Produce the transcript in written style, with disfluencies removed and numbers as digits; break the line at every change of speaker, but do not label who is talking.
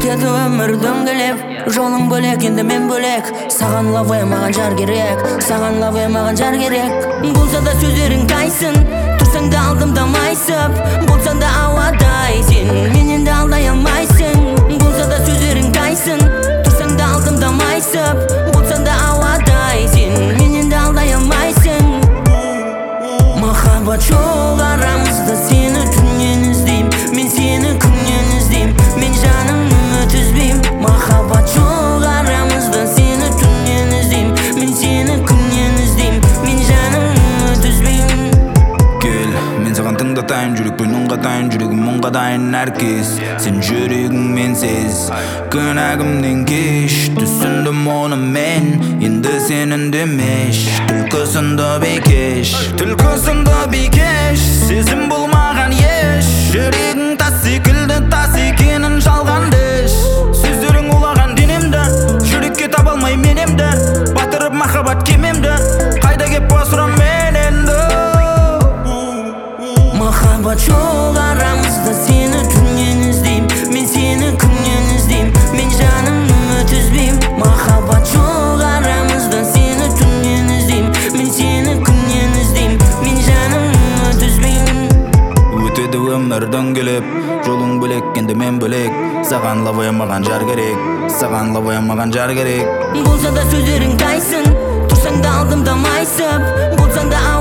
Өтеді өмір дөңгелеп, жолың бөлек, енді мен бөлек. Саған лавай, маған жар керек. Саған лавай, маған жар керек. Болса да сөздерің тайсын, тұрсаң да алдымда майсып. Болсаң да ауадай, сен менен де алдай алмайсың. Болса да сөздерің тайсын, тұрсаң да алдымда майсып. Болсаң да ауадай, сен менен де алдай алмайсың. Махаббат жоқ арамызда, сені түннен іздейм, мен сені күннен іздейм, мен жаныңның өтізбейм. Махаббат жоқ арамызда, сені түннен іздейм, мен сені күннен іздейм, мен жаныңның өтізбейм.
Кел, мен саған тыңдатайын, жүрекпен үн қатайын, жүрегім мұңға дайын әркез. Сен жүрегің менсіз, күнәгімнен кеш. Түсіндім оны мен, енді сен үндемеш. Түлкісінді бекеш, түлкісінді бекеш. Сезім болмаған еш, жүрегің тас секілді, тас екенін жалған деш. Сөздерің улаған денемді, жүрекке таба алмай менемді. Батырып махаббат кемемді, қайда кеп басырам мен енді.
Махаббат жоқ арамызда, сені түннен іздейм, мен сені күннен іздейм, мен жаныңның өтізбейм. Махаббат жоқ арамызда, сені түннен іздейм, мен сені күннен іздейм, мен жаныңның өтізбейм.
Өтеді өмір дөңгелеп, жолың бөлек, енді мен бөлек. Саған лавай, маған жар керек. Саған лавай, маған жар керек.
Болса да сөздерің тайсын, тұрсаң да алдымда майсып. Болсаң да